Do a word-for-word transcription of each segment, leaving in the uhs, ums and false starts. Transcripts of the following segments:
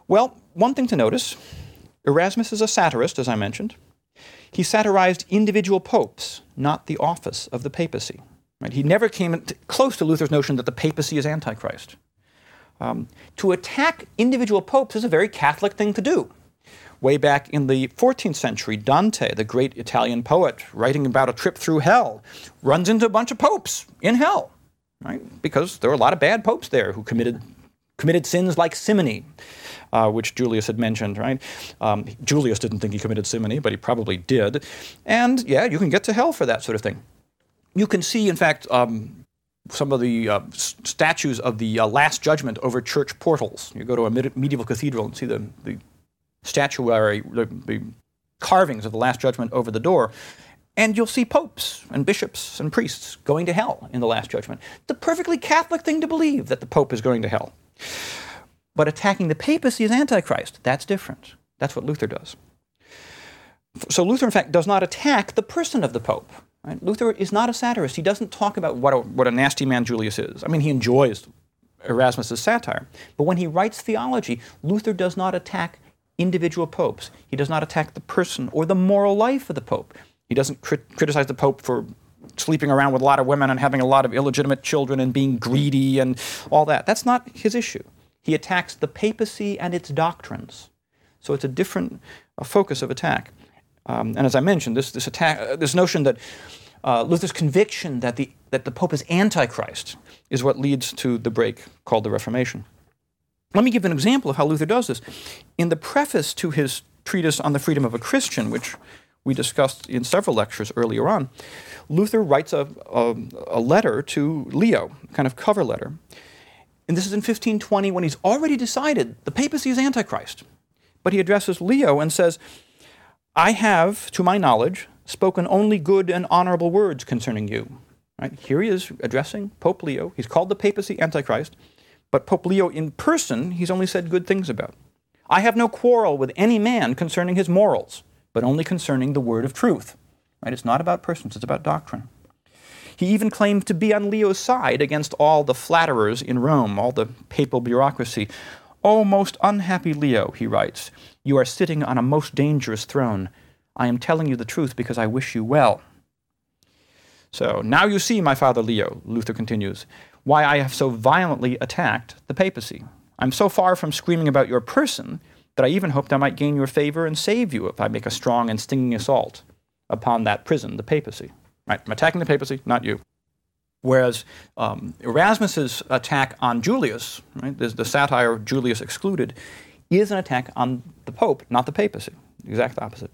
Well, one thing to notice, Erasmus is a satirist, as I mentioned. He satirized individual popes, not the office of the papacy. Right? He never came close to Luther's notion that the papacy is Antichrist. Um, to attack individual popes is a very Catholic thing to do. Way back in the fourteenth century, Dante, the great Italian poet, writing about a trip through hell, runs into a bunch of popes in hell, right? Because there were a lot of bad popes there who committed committed sins like simony, uh, which Julius had mentioned, right? Um, Julius didn't think he committed simony, but he probably did. And yeah, you can get to hell for that sort of thing. You can see, in fact, um, some of the uh, s- statues of the uh, Last Judgment over church portals. You go to a med- medieval cathedral and see the, the statuary, the, the carvings of the Last Judgment over the door, and you'll see popes and bishops and priests going to hell in the Last Judgment. It's a perfectly Catholic thing to believe that the Pope is going to hell. But attacking the papacy as Antichrist, that's different. That's what Luther does. So Luther, in fact, does not attack the person of the Pope. Right? Luther is not a satirist. He doesn't talk about what a, what a nasty man Julius is. I mean, he enjoys Erasmus's satire. But when he writes theology, Luther does not attack individual popes. He does not attack the person or the moral life of the Pope. He doesn't crit- criticize the Pope for sleeping around with a lot of women and having a lot of illegitimate children and being greedy and all that. That's not his issue. He attacks the papacy and its doctrines. So it's a different uh, focus of attack. Um, and as I mentioned, this this attack, uh, this notion that uh, Luther's conviction that the that the Pope is Antichrist is what leads to the break called the Reformation. Let me give an example of how Luther does this. In the preface to his treatise on the freedom of a Christian, which we discussed in several lectures earlier on, Luther writes a, a, a letter to Leo, kind of cover letter. And this is in fifteen twenty when he's already decided the papacy is Antichrist. But he addresses Leo and says, I have, to my knowledge, spoken only good and honorable words concerning you. Right? Here he is addressing Pope Leo. He's called the papacy Antichrist. But Pope Leo in person, he's only said good things about. I have no quarrel with any man concerning his morals, but only concerning the word of truth. Right? It's not about persons, it's about doctrine. He even claimed to be on Leo's side against all the flatterers in Rome, all the papal bureaucracy. O most unhappy Leo, he writes, you are sitting on a most dangerous throne. I am telling you the truth because I wish you well. So now you see, my father Leo, Luther continues, why I have so violently attacked the papacy. I'm so far from screaming about your person that I even hoped I might gain your favor and save you if I make a strong and stinging assault upon that prison, the papacy. Right? I'm attacking the papacy, not you. Whereas um, Erasmus's attack on Julius, right, the, the satire Julius excluded, is an attack on the Pope, not the papacy. The exact opposite.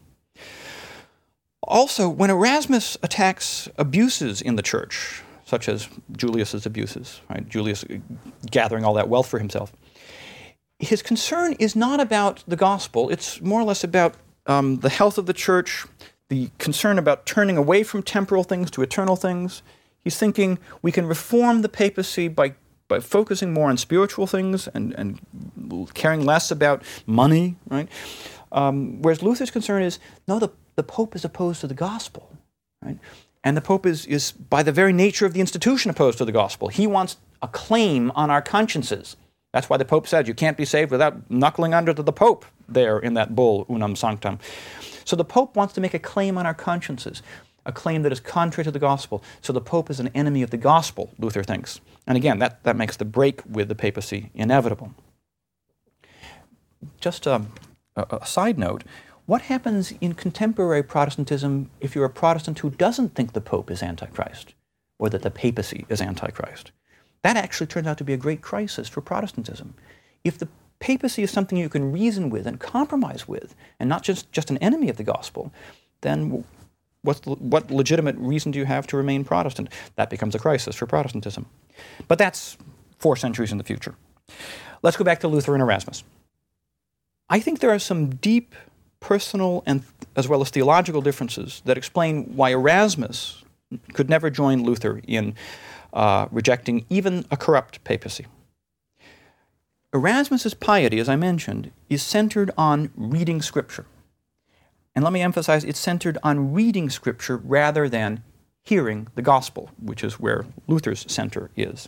Also, when Erasmus attacks abuses in the church, such as Julius's abuses, right, Julius gathering all that wealth for himself, his concern is not about the gospel. It's more or less about um, the health of the church, the concern about turning away from temporal things to eternal things. He's thinking we can reform the papacy by, by focusing more on spiritual things and, and caring less about money, right? Um, whereas Luther's concern is, no, the, the Pope is opposed to the gospel, right? And the Pope is, is, by the very nature of the institution, opposed to the gospel. He wants a claim on our consciences. That's why the Pope said you can't be saved without knuckling under to the Pope there in that bull, Unam Sanctam. So the Pope wants to make a claim on our consciences, a claim that is contrary to the gospel. So the Pope is an enemy of the gospel, Luther thinks. And again, that, that makes the break with the papacy inevitable. Just a, a, a side note, what happens in contemporary Protestantism if you're a Protestant who doesn't think the Pope is Antichrist or that the papacy is Antichrist? That actually turns out to be a great crisis for Protestantism. If the papacy is something you can reason with and compromise with, and not just, just an enemy of the gospel, then what's the, what legitimate reason do you have to remain Protestant? That becomes a crisis for Protestantism. But that's four centuries in the future. Let's go back to Luther and Erasmus. I think there are some deep personal and as well as theological differences that explain why Erasmus could never join Luther in uh, rejecting even a corrupt papacy. Erasmus's piety, as I mentioned, is centered on reading Scripture. And let me emphasize, it's centered on reading Scripture rather than hearing the gospel, which is where Luther's center is.